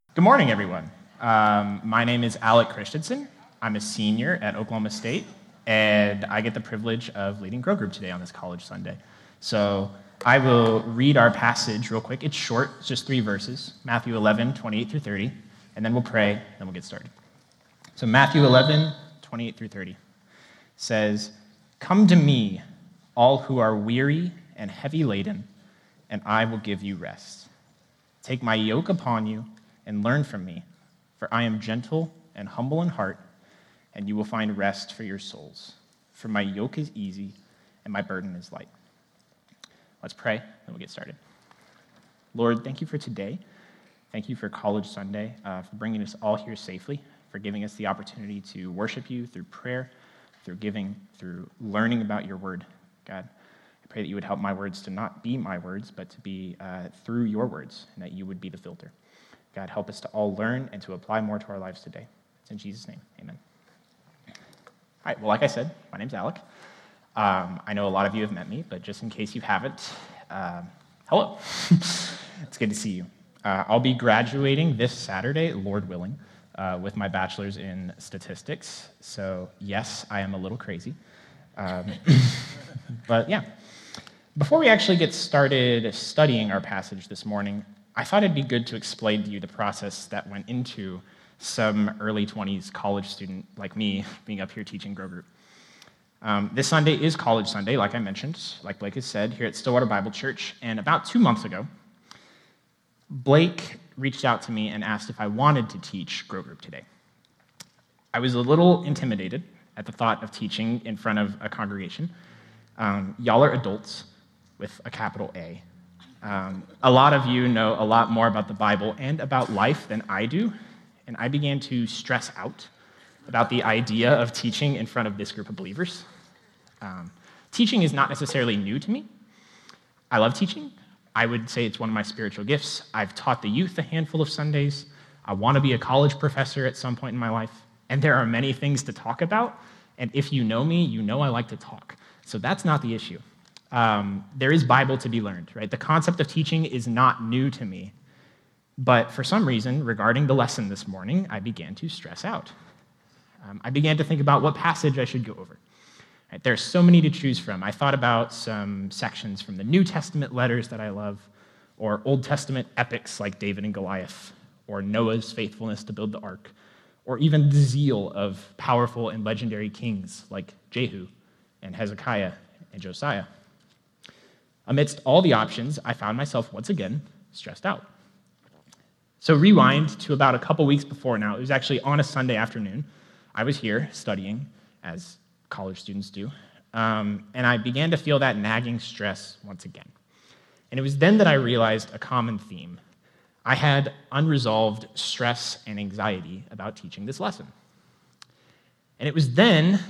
Good morning, everyone. My name is Alec Christensen. I'm a senior at Oklahoma State, and I get the privilege of leading Grow Group today on this College Sunday. So I will read our passage real quick. It's short, it's just 3 verses, Matthew 11, 28 through 30, and then we'll pray, then we'll get started. So Matthew 11, 28 through 30 says, "Come to me, all who are weary and heavy laden, and I will give you rest. Take my yoke upon you and learn from me, for I am gentle and humble in heart, and you will find rest for your souls. For my yoke is easy and my burden is light." Let's pray, and we'll get started. Lord, thank you for today. Thank you for College Sunday, for bringing us all here safely, for giving us the opportunity to worship you through prayer, through giving, through learning about your word. God, I pray that you would help my words to not be my words, but to be through your words, and that you would be the filter. God, help us to all learn and to apply more to our lives today. It's in Jesus' name, amen. All right, well, like I said, my name's Alec. I know a lot of you have met me, but just in case you haven't, hello. It's good to see you. I'll be graduating this Saturday, Lord willing, with my bachelor's in statistics. So yes, I am a little crazy. But yeah, before we actually get started studying our passage this morning, I thought it'd be good to explain to you the process that went into some early 20s college student like me being up here teaching Grow Group. This Sunday is College Sunday, like I mentioned, like Blake has said, here at Stillwater Bible Church. And about 2 months ago, Blake reached out to me and asked if I wanted to teach Grow Group today. I was a little intimidated at the thought of teaching in front of a congregation. Y'all are adults with a capital A. A lot of you know a lot more about the Bible and about life than I do, and I began to stress out about the idea of teaching in front of this group of believers. Teaching is not necessarily new to me. I love teaching. I would say it's one of my spiritual gifts. I've taught the youth a handful of Sundays. I want to be a college professor at some point in my life, and there are many things to talk about, and if you know me, you know I like to talk. So that's not the issue. There is Bible to be learned, right? The concept of teaching is not new to me. But for some reason, regarding the lesson this morning, I began to stress out. I began to think about what passage I should go over. Right? There's so many to choose from. I thought about some sections from the New Testament letters that I love, or Old Testament epics like David and Goliath, or Noah's faithfulness to build the ark, or even the zeal of powerful and legendary kings like Jehu and Hezekiah and Josiah. Amidst all the options, I found myself once again stressed out. So rewind to about a couple weeks before now. It was actually on a Sunday afternoon. I was here studying, as college students do, and I began to feel that nagging stress once again. And it was then that I realized a common theme. I had unresolved stress and anxiety about teaching this lesson. And it was then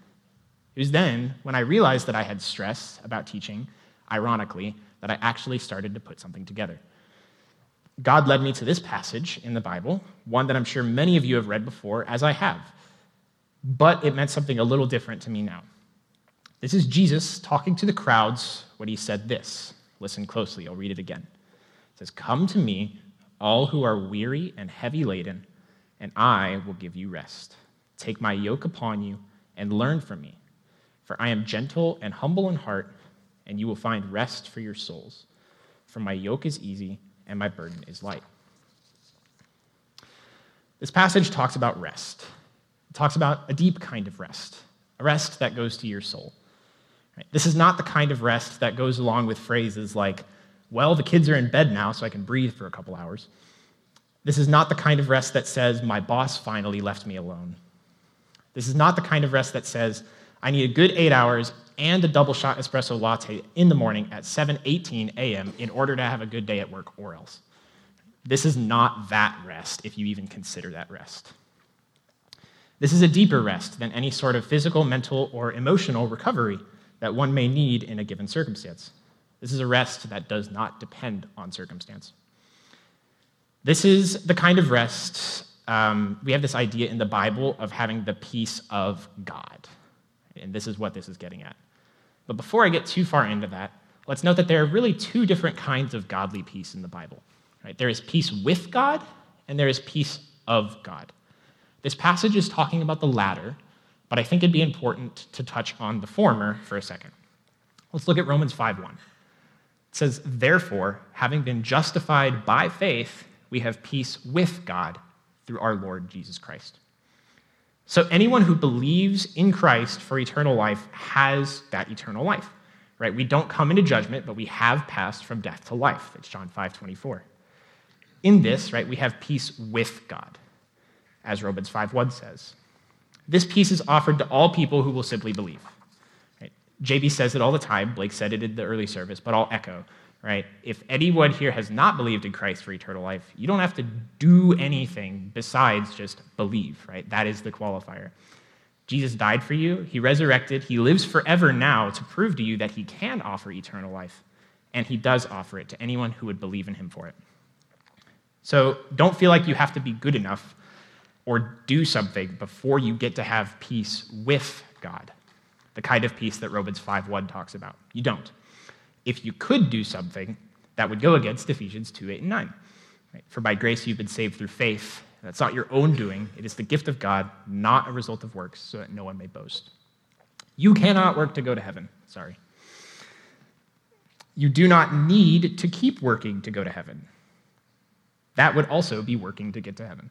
when I realized that I had stress about teaching, ironically, that I actually started to put something together. God led me to this passage in the Bible, one that I'm sure many of you have read before, as I have. But it meant something a little different to me now. This is Jesus talking to the crowds when he said this. Listen closely, I'll read it again. It says, "Come to me, all who are weary and heavy laden, and I will give you rest. Take my yoke upon you and learn from me, for I am gentle and humble in heart, and you will find rest for your souls. For my yoke is easy and my burden is light." This passage talks about rest. It talks about a deep kind of rest, a rest that goes to your soul. Right? This is not the kind of rest that goes along with phrases like, "Well, the kids are in bed now, so I can breathe for a couple hours." This is not the kind of rest that says, "My boss finally left me alone." This is not the kind of rest that says, "I need a good 8 hours and a double shot espresso latte in the morning at 7:18 a.m. in order to have a good day at work or else." This is not that rest, if you even consider that rest. This is a deeper rest than any sort of physical, mental, or emotional recovery that one may need in a given circumstance. This is a rest that does not depend on circumstance. This is the kind of rest, we have this idea in the Bible of having the peace of God. And this is what this is getting at. But before I get too far into that, let's note that there are really 2 different kinds of godly peace in the Bible. Right? There is peace with God, and there is peace of God. This passage is talking about the latter, but I think it'd be important to touch on the former for a second. Let's look at Romans 5:1. It says, "Therefore, having been justified by faith, we have peace with God through our Lord Jesus Christ." So anyone who believes in Christ for eternal life has that eternal life, right? We don't come into judgment, but we have passed from death to life. It's John 5:24. In this, right, we have peace with God, as Romans 5:1 says. This peace is offered to all people who will simply believe. Right? JB says it all the time. Blake said it in the early service, but I'll echo. Right? If anyone here has not believed in Christ for eternal life, you don't have to do anything besides just believe. Right? That is the qualifier. Jesus died for you. He resurrected. He lives forever now to prove to you that he can offer eternal life, and he does offer it to anyone who would believe in him for it. So don't feel like you have to be good enough or do something before you get to have peace with God, the kind of peace that Romans 5:1 talks about. You don't. If you could do something, that would go against Ephesians 2:8 and 9. Right? For by grace you've been saved through faith. That's not your own doing. It is the gift of God, not a result of works, so that no one may boast. You cannot work to go to heaven. Sorry. You do not need to keep working to go to heaven. That would also be working to get to heaven.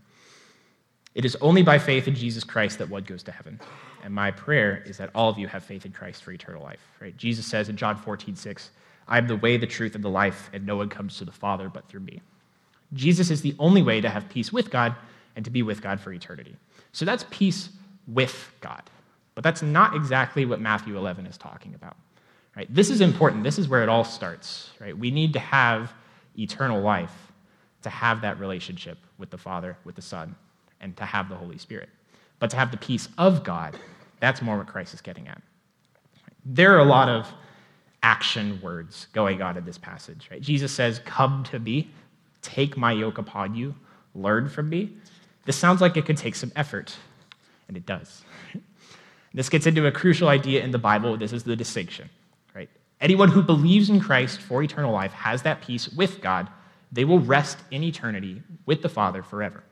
It is only by faith in Jesus Christ that one goes to heaven. And my prayer is that all of you have faith in Christ for eternal life. Right? Jesus says in John 14:6, "I am the way, the truth, and the life, and no one comes to the Father but through me." Jesus is the only way to have peace with God and to be with God for eternity. So that's peace with God. But that's not exactly what Matthew 11 is talking about. Right? This is important. This is where it all starts. Right? We need to have eternal life to have that relationship with the Father, with the Son, and to have the Holy Spirit. But to have the peace of God, that's more what Christ is getting at. There are a lot of action words going on in this passage. Right? Jesus says, "Come to me, take my yoke upon you, learn from me." This sounds like it could take some effort, and it does. This gets into a crucial idea in the Bible. This is the distinction. Right? Anyone who believes in Christ for eternal life has that peace with God. They will rest in eternity with the Father forever.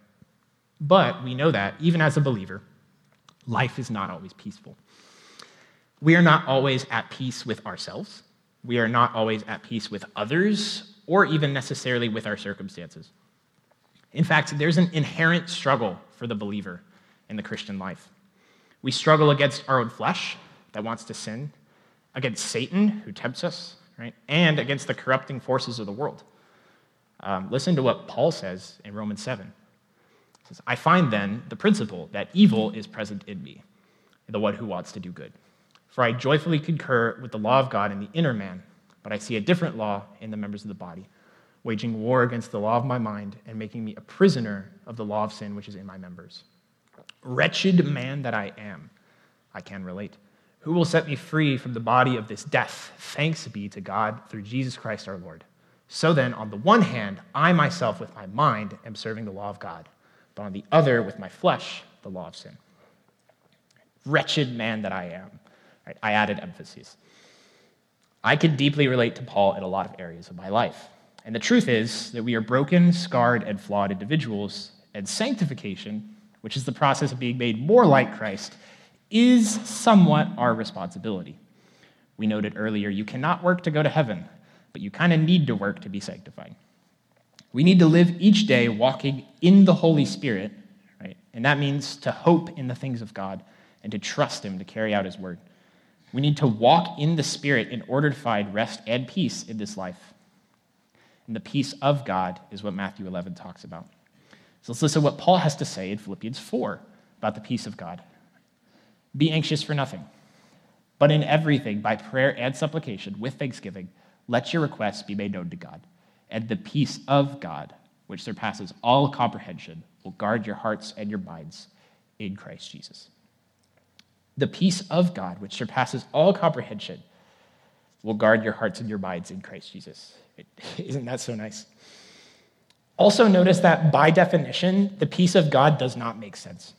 But we know that, even as a believer, life is not always peaceful. We are not always at peace with ourselves. We are not always at peace with others, or even necessarily with our circumstances. In fact, there's an inherent struggle for the believer in the Christian life. We struggle against our own flesh that wants to sin, against Satan, who tempts us, right? And against the corrupting forces of the world. Listen to what Paul says in Romans 7. He says, "I find then the principle that evil is present in me, the one who wants to do good. For I joyfully concur with the law of God in the inner man, but I see a different law in the members of the body, waging war against the law of my mind and making me a prisoner of the law of sin which is in my members. Wretched man that I am," I can relate, "who will set me free from the body of this death? Thanks be to God through Jesus Christ our Lord. So then, on the one hand, I myself with my mind am serving the law of God, but on the other, with my flesh, the law of sin." Wretched man that I am. Right? I added emphasis. I can deeply relate to Paul in a lot of areas of my life. And the truth is that we are broken, scarred, and flawed individuals, and sanctification, which is the process of being made more like Christ, is somewhat our responsibility. We noted earlier, you cannot work to go to heaven, but you kind of need to work to be sanctified. We need to live each day walking in the Holy Spirit, right? And that means to hope in the things of God and to trust him to carry out his word. We need to walk in the Spirit in order to find rest and peace in this life. And the peace of God is what Matthew 11 talks about. So let's listen to what Paul has to say in Philippians 4 about the peace of God. "Be anxious for nothing, but in everything, by prayer and supplication, with thanksgiving, let your requests be made known to God. And the peace of God, which surpasses all comprehension, will guard your hearts and your minds in Christ Jesus." The peace of God, which surpasses all comprehension, will guard your hearts and your minds in Christ Jesus. Isn't that so nice? Also notice that by definition, the peace of God does not make sense.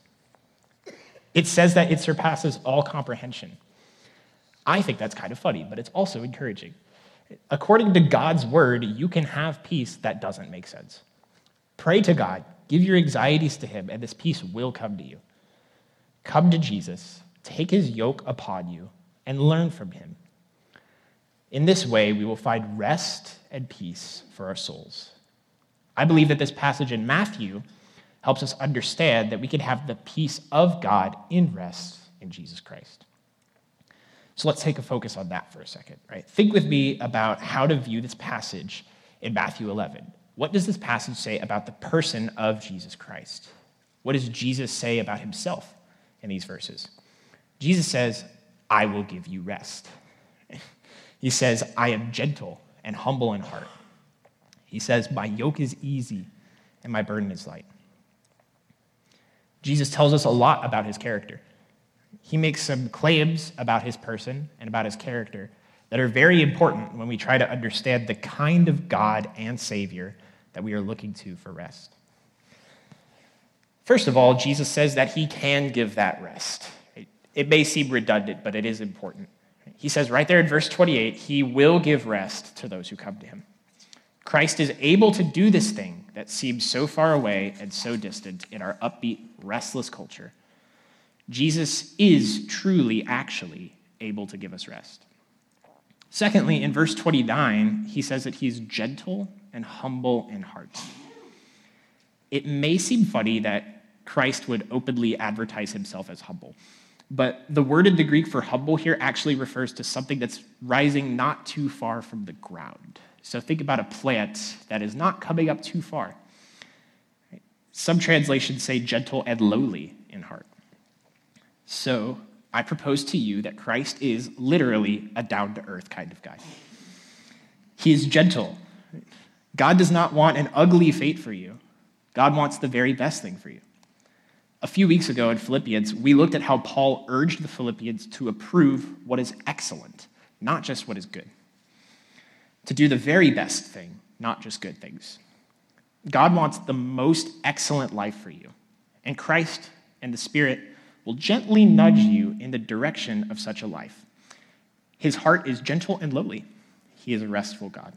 It says that it surpasses all comprehension. I think that's kind of funny, but it's also encouraging. According to God's word, you can have peace that doesn't make sense. Pray to God, Give your anxieties to him, and this peace will come to you. Come to Jesus, take his yoke upon you, and learn from him. In this way, we will find rest and peace for our souls. I believe that this passage in Matthew helps us understand that we can have the peace of God in rest in Jesus Christ. So let's take a focus on that for a second, right? Think with me about how to view this passage in Matthew 11. What does this passage say about the person of Jesus Christ? What does Jesus say about himself in these verses? Jesus says, I will give you rest. He says, I am gentle and humble in heart. He says, my yoke is easy and my burden is light. Jesus tells us a lot about his character. He makes some claims about his person and about his character that are very important when we try to understand the kind of God and Savior that we are looking to for rest. First of all, Jesus says that he can give that rest. It may seem redundant, but it is important. He says right there in verse 28, he will give rest to those who come to him. Christ is able to do this thing that seems so far away and so distant in our upbeat, restless culture. Jesus is truly, actually able to give us rest. Secondly, in verse 29, he says that he's gentle and humble in heart. It may seem funny that Christ would openly advertise himself as humble, but the word in the Greek for humble here actually refers to something that's rising not too far from the ground. So think about a plant that is not coming up too far. Some translations say gentle and lowly in heart. So I propose to you that Christ is literally a down-to-earth kind of guy. He is gentle. God does not want an ugly fate for you. God wants the very best thing for you. A few weeks ago in Philippians, we looked at how Paul urged the Philippians to approve what is excellent, not just what is good. To do the very best thing, not just good things. God wants the most excellent life for you, and Christ and the Spirit will gently nudge you in the direction of such a life. His heart is gentle and lowly. He is a restful God.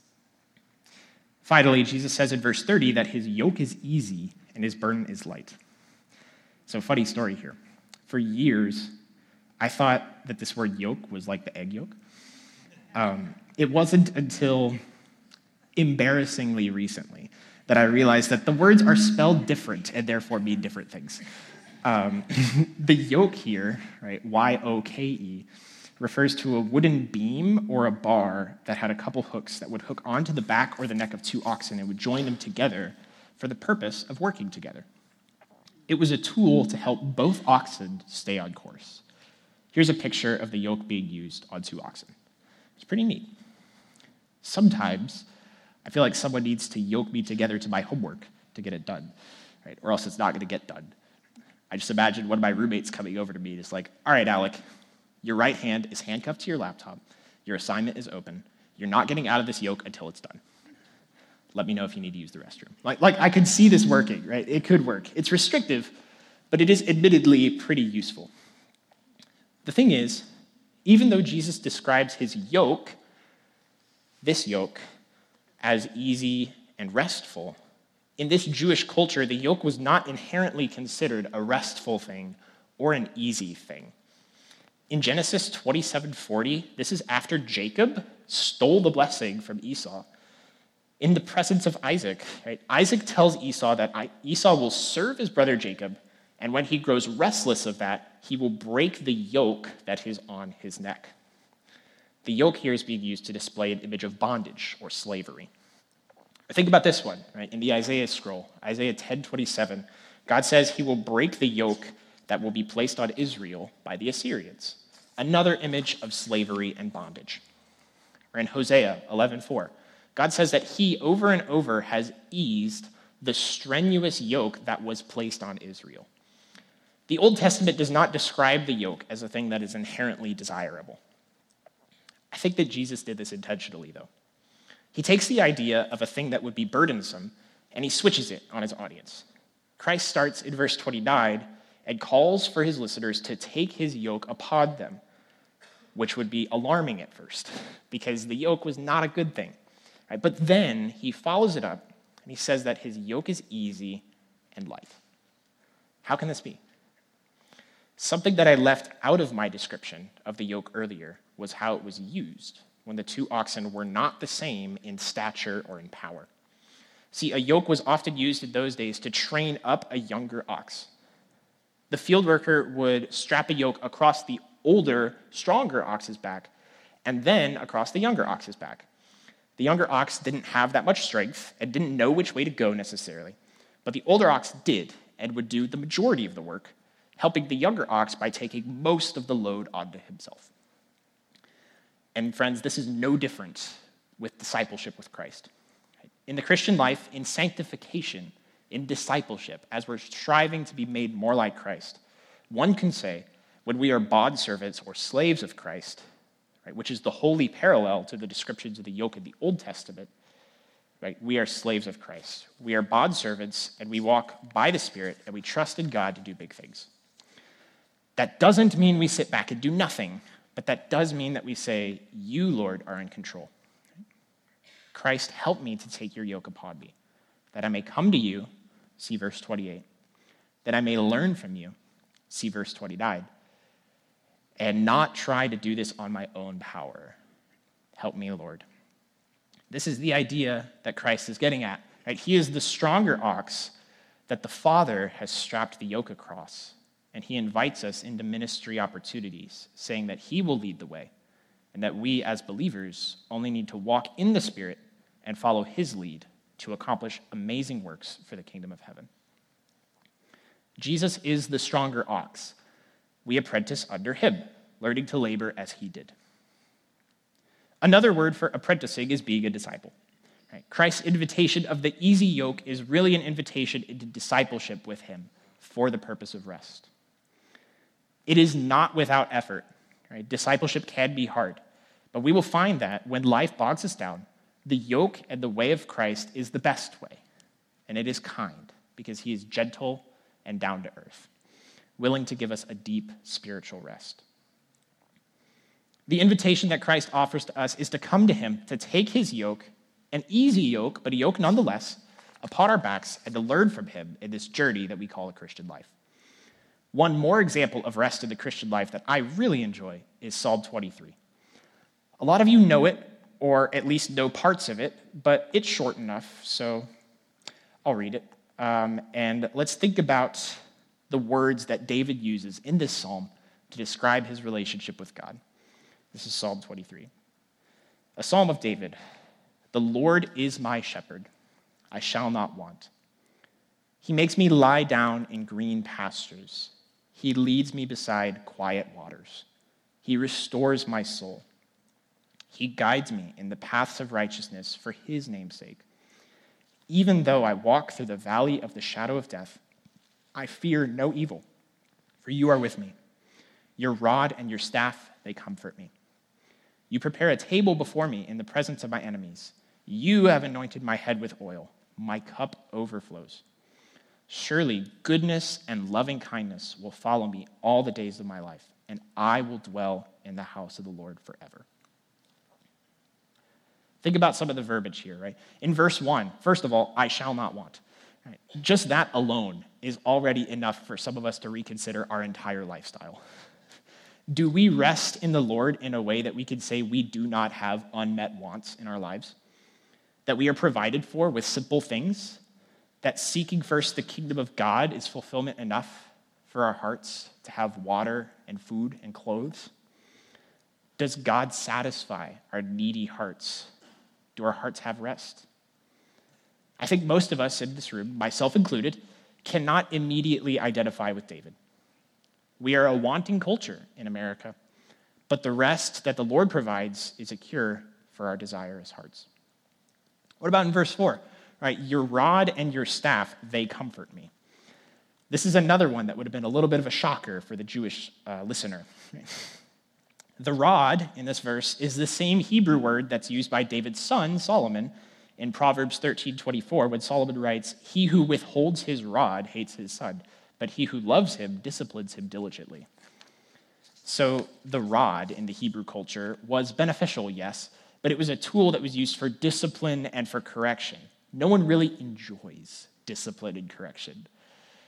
Finally, Jesus says in verse 30 that his yoke is easy and his burden is light. So, funny story here. For years, I thought that this word yoke was like the egg yolk. It wasn't until embarrassingly recently that I realized that the words are spelled different and therefore mean different things. The yoke here, right, Y-O-K-E, refers to a wooden beam or a bar that had a couple hooks that would hook onto the back or the neck of two oxen and would join them together for the purpose of working together. It was a tool to help both oxen stay on course. Here's a picture of the yoke being used on two oxen. It's pretty neat. Sometimes I feel like someone needs to yoke me together to my homework to get it done, right? Or else it's not going to get done. I just imagine one of my roommates coming over to me and is like, all right, Alec, your right hand is handcuffed to your laptop. Your assignment is open. You're not getting out of this yoke until it's done. Let me know if you need to use the restroom. Like I could see this working, right? It could work. It's restrictive, but it is admittedly pretty useful. The thing is, even though Jesus describes his yoke, this yoke, as easy and restful, in this Jewish culture, the yoke was not inherently considered a restful thing or an easy thing. In Genesis 27:40, this is after Jacob stole the blessing from Esau. In the presence of Isaac, right? Isaac tells Esau that Esau will serve his brother Jacob, and when he grows restless of that, he will break the yoke that is on his neck. The yoke here is being used to display an image of bondage or slavery. Think about this one, right? In the Isaiah scroll, Isaiah 10:27, God says he will break the yoke that will be placed on Israel by the Assyrians, another image of slavery and bondage. Or in Hosea 11:4, God says that he over and over has eased the strenuous yoke that was placed on Israel. The Old Testament does not describe the yoke as a thing that is inherently desirable. I think that Jesus did this intentionally, though. He takes the idea of a thing that would be burdensome and he switches it on his audience. Christ starts in verse 29 and calls for his listeners to take his yoke upon them, which would be alarming at first because the yoke was not a good thing. Right? But then he follows it up and he says that his yoke is easy and light. How can this be? Something that I left out of my description of the yoke earlier was how it was used when the two oxen were not the same in stature or in power. See, a yoke was often used in those days to train up a younger ox. The field worker would strap a yoke across the older, stronger ox's back and then across the younger ox's back. The younger ox didn't have that much strength and didn't know which way to go necessarily, but the older ox did and would do the majority of the work, helping the younger ox by taking most of the load onto himself. And friends, this is no different with discipleship with Christ. In the Christian life, in sanctification, in discipleship, as we're striving to be made more like Christ, one can say, when we are bondservants or slaves of Christ, right, which is the holy parallel to the descriptions of the yoke in the Old Testament, right, we are slaves of Christ. We are bondservants, and we walk by the Spirit, and we trust in God to do big things. That doesn't mean we sit back and do nothing, but that does mean that we say, you, Lord, are in control. Christ, help me to take your yoke upon me, that I may come to you, see verse 28, that I may learn from you, see verse 29, and not try to do this on my own power. Help me, Lord. This is the idea that Christ is getting at. Right? He is the stronger ox that the Father has strapped the yoke across, and he invites us into ministry opportunities, saying that he will lead the way, and that we as believers only need to walk in the Spirit and follow his lead to accomplish amazing works for the kingdom of heaven. Jesus is the stronger ox. We apprentice under him, learning to labor as he did. Another word for apprenticing is being a disciple. Right? Christ's invitation of the easy yoke is really an invitation into discipleship with him for the purpose of rest. It is not without effort. Right? Discipleship can be hard, but we will find that when life bogs us down, the yoke and the way of Christ is the best way, and it is kind because he is gentle and down to earth, willing to give us a deep spiritual rest. The invitation that Christ offers to us is to come to him, to take his yoke, an easy yoke, but a yoke nonetheless, upon our backs, and to learn from him in this journey that we call a Christian life. One more example of rest in the Christian life that I really enjoy is Psalm 23. A lot of you know it, or at least know parts of it, but it's short enough, so I'll read it. And let's think about the words that David uses in this psalm to describe his relationship with God. This is Psalm 23. A psalm of David. The Lord is my shepherd. I shall not want. He makes me lie down in green pastures. He leads me beside quiet waters. He restores my soul. He guides me in the paths of righteousness for his name's sake. Even though I walk through the valley of the shadow of death, I fear no evil, for you are with me. Your rod and your staff, they comfort me. You prepare a table before me in the presence of my enemies. You have anointed my head with oil. My cup overflows. Surely goodness and loving kindness will follow me all the days of my life, and I will dwell in the house of the Lord forever. Think about some of the verbiage here, right? In verse 1, first of all, I shall not want. Right? Just that alone is already enough for some of us to reconsider our entire lifestyle. Do we rest in the Lord in a way that we could say we do not have unmet wants in our lives? That we are provided for with simple things? That seeking first the kingdom of God is fulfillment enough for our hearts to have water and food and clothes? Does God satisfy our needy hearts? Do our hearts have rest? I think most of us in this room, myself included, cannot immediately identify with David. We are a wanting culture in America, but the rest that the Lord provides is a cure for our desirous hearts. What about in verse 4? Right, your rod and your staff, they comfort me. This is another one that would have been a little bit of a shocker for the Jewish listener. The rod in this verse is the same Hebrew word that's used by David's son, Solomon, in Proverbs 13:24, when Solomon writes, "He who withholds his rod hates his son, but he who loves him disciplines him diligently." So the rod in the Hebrew culture was beneficial, yes, but it was a tool that was used for discipline and for correction. No one really enjoys discipline and correction.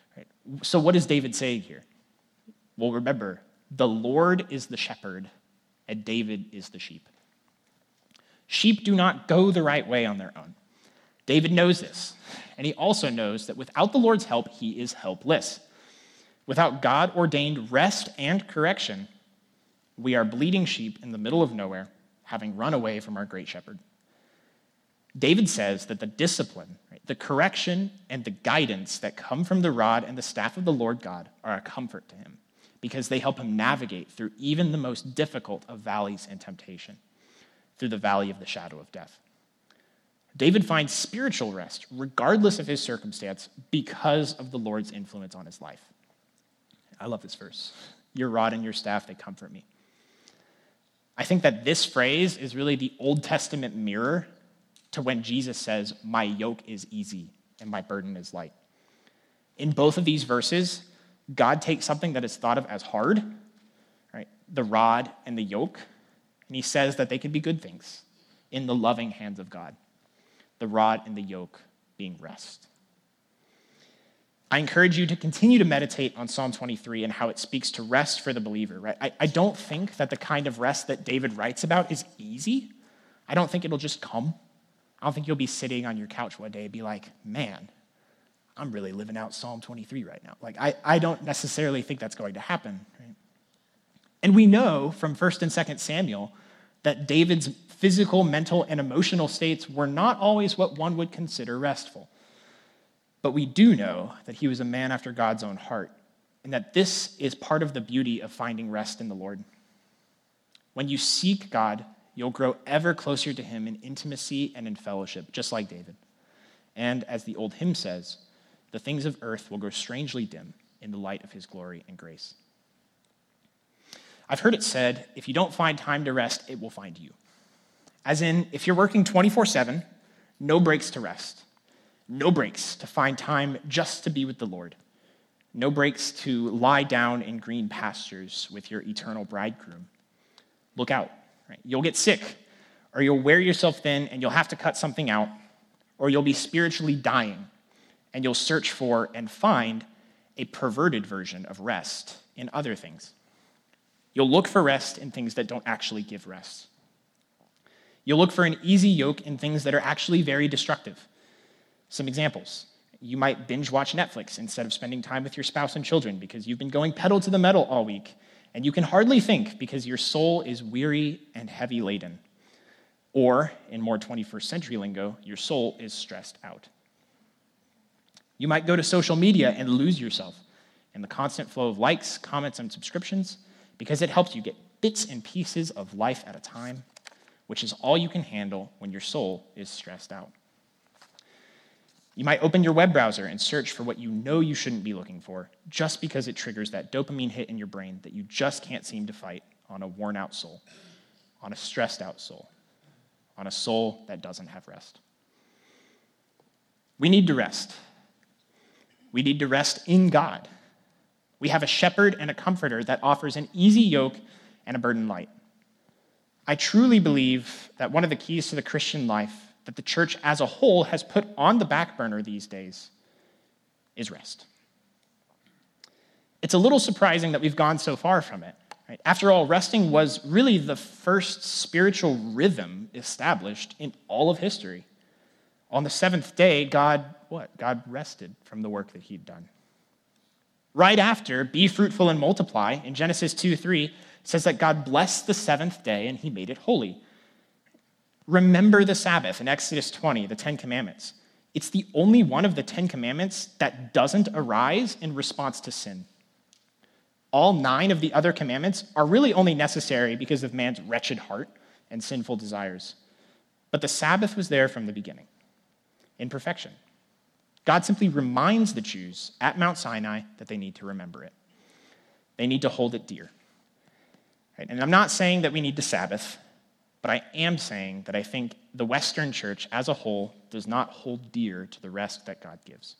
Right? So what is David saying here? Well, remember, the Lord is the shepherd, and David is the sheep. Sheep do not go the right way on their own. David knows this, and he also knows that without the Lord's help, he is helpless. Without God-ordained rest and correction, we are bleeding sheep in the middle of nowhere, having run away from our great shepherd. David says that the discipline, right, the correction, and the guidance that come from the rod and the staff of the Lord God are a comfort to him because they help him navigate through even the most difficult of valleys and temptation, through the valley of the shadow of death. David finds spiritual rest regardless of his circumstance because of the Lord's influence on his life. I love this verse. Your rod and your staff, they comfort me. I think that this phrase is really the Old Testament mirror to when Jesus says, my yoke is easy and my burden is light. In both of these verses, God takes something that is thought of as hard, right, the rod and the yoke, and he says that they can be good things in the loving hands of God. The rod and the yoke being rest. I encourage you to continue to meditate on Psalm 23 and how it speaks to rest for the believer. Right? I don't think that the kind of rest that David writes about is easy. I don't think it'll just come. I don't think you'll be sitting on your couch one day and be like, man, I'm really living out Psalm 23 right now. Like, I don't necessarily think that's going to happen. Right? And we know from 1st and 2nd Samuel that David's physical, mental, and emotional states were not always what one would consider restful. But we do know that he was a man after God's own heart, and that this is part of the beauty of finding rest in the Lord. When you seek God, you'll grow ever closer to him in intimacy and in fellowship, just like David. And as the old hymn says, the things of earth will grow strangely dim in the light of his glory and grace. I've heard it said, if you don't find time to rest, it will find you. As in, if you're working 24/7, no breaks to rest. No breaks to find time just to be with the Lord. No breaks to lie down in green pastures with your eternal bridegroom. Look out. Right? You'll get sick, or you'll wear yourself thin and you'll have to cut something out, or you'll be spiritually dying and you'll search for and find a perverted version of rest in other things. You'll look for rest in things that don't actually give rest. You'll look for an easy yoke in things that are actually very destructive. Some examples. You might binge watch Netflix instead of spending time with your spouse and children because you've been going pedal to the metal all week, and you can hardly think because your soul is weary and heavy laden. Or, in more 21st century lingo, your soul is stressed out. You might go to social media and lose yourself in the constant flow of likes, comments, and subscriptions because it helps you get bits and pieces of life at a time, which is all you can handle when your soul is stressed out. You might open your web browser and search for what you know you shouldn't be looking for just because it triggers that dopamine hit in your brain that you just can't seem to fight on a worn-out soul, on a stressed-out soul, on a soul that doesn't have rest. We need to rest. We need to rest in God. We have a shepherd and a comforter that offers an easy yoke and a burden light. I truly believe that one of the keys to the Christian life that the church as a whole has put on the back burner these days is rest. It's a little surprising that we've gone so far from it. Right? After all, resting was really the first spiritual rhythm established in all of history. On the seventh day, God rested from the work that he'd done. Right after, be fruitful and multiply, in Genesis 2:3, says that God blessed the seventh day and he made it holy. Remember the Sabbath in Exodus 20, the 10 Commandments. It's the only one of the 10 Commandments that doesn't arise in response to sin. All 9 of the other commandments are really only necessary because of man's wretched heart and sinful desires. But the Sabbath was there from the beginning, in perfection. God simply reminds the Jews at Mount Sinai that they need to remember it. They need to hold it dear. Right? And I'm not saying that we need to Sabbath, but I am saying that I think the Western church as a whole does not hold dear to the rest that God gives.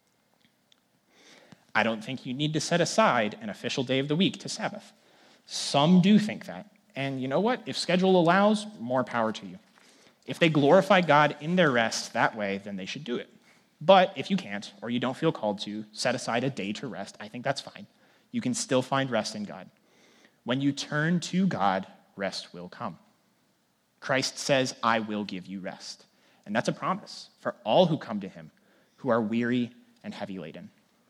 I don't think you need to set aside an official day of the week to Sabbath. Some do think that. And you know what? If schedule allows, more power to you. If they glorify God in their rest that way, then they should do it. But if you can't, or you don't feel called to, set aside a day to rest. I think that's fine. You can still find rest in God. When you turn to God, rest will come. Christ says, I will give you rest. And that's a promise for all who come to him, who are weary and heavy laden.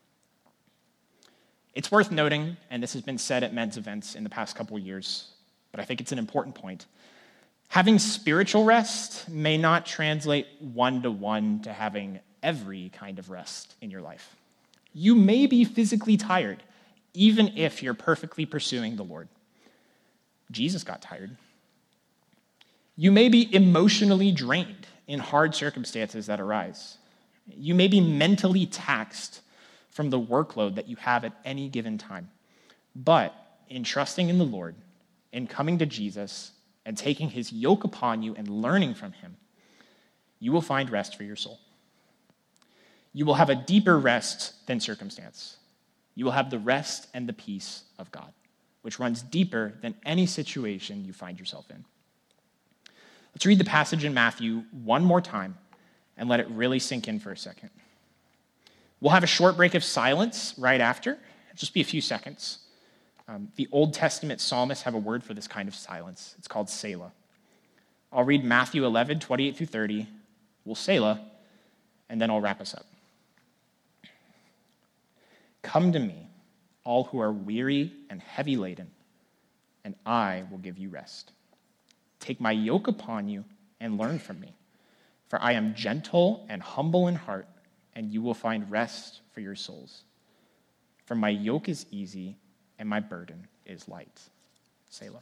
It's worth noting, and this has been said at men's events in the past couple years, but I think it's an important point. Having spiritual rest may not translate one-to-one to having every kind of rest in your life. You may be physically tired, even if you're perfectly pursuing the Lord. Jesus got tired. You may be emotionally drained in hard circumstances that arise. You may be mentally taxed from the workload that you have at any given time. But in trusting in the Lord, in coming to Jesus, and taking his yoke upon you and learning from him, you will find rest for your soul. You will have a deeper rest than circumstance. You will have the rest and the peace of God, which runs deeper than any situation you find yourself in. Let's read the passage in Matthew one more time and let it really sink in for a second. We'll have a short break of silence right after. It'll just be a few seconds. The Old Testament psalmists have a word for this kind of silence. It's called Selah. I'll read Matthew 11, 28 through 30. We'll Selah, and then I'll wrap us up. Come to me, all who are weary and heavy laden, and I will give you rest. Take my yoke upon you and learn from me, for I am gentle and humble in heart, and you will find rest for your souls. For my yoke is easy and my burden is light. Selah.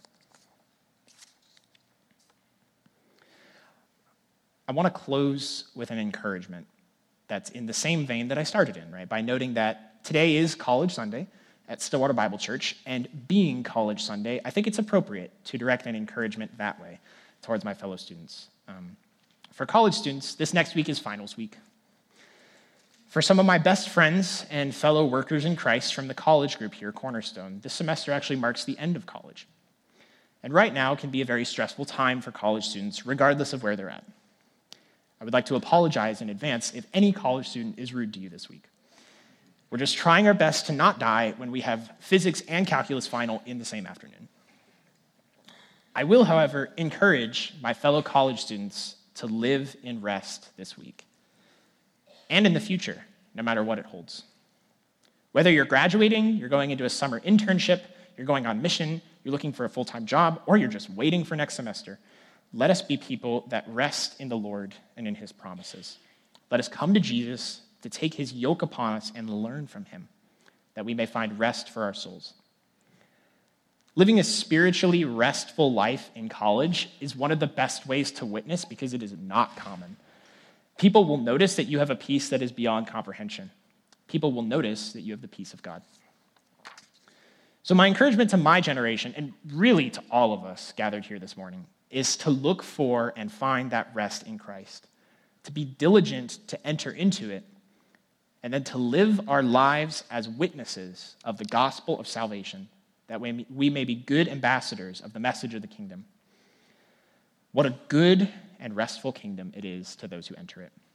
I want to close with an encouragement that's in the same vein that I started in, right? By noting that today is College Sunday at Stillwater Bible Church, and being College Sunday, I think it's appropriate to direct an encouragement that way towards my fellow students. For college students, this next week is finals week. For some of my best friends and fellow workers in Christ from the college group here, Cornerstone, this semester actually marks the end of college. And right now can be a very stressful time for college students, regardless of where they're at. I would like to apologize in advance if any college student is rude to you this week. We're just trying our best to not die when we have physics and calculus final in the same afternoon. I will, however, encourage my fellow college students to live in rest this week and in the future, no matter what it holds. Whether you're graduating, you're going into a summer internship, you're going on mission, you're looking for a full-time job, or you're just waiting for next semester, let us be people that rest in the Lord and in his promises. Let us come to Jesus to take his yoke upon us and learn from him, that we may find rest for our souls. Living a spiritually restful life in college is one of the best ways to witness because it is not common. People will notice that you have a peace that is beyond comprehension. People will notice that you have the peace of God. So my encouragement to my generation, and really to all of us gathered here this morning, is to look for and find that rest in Christ, to be diligent to enter into it, and then to live our lives as witnesses of the gospel of salvation, that we may be good ambassadors of the message of the kingdom. What a good and restful kingdom it is to those who enter it.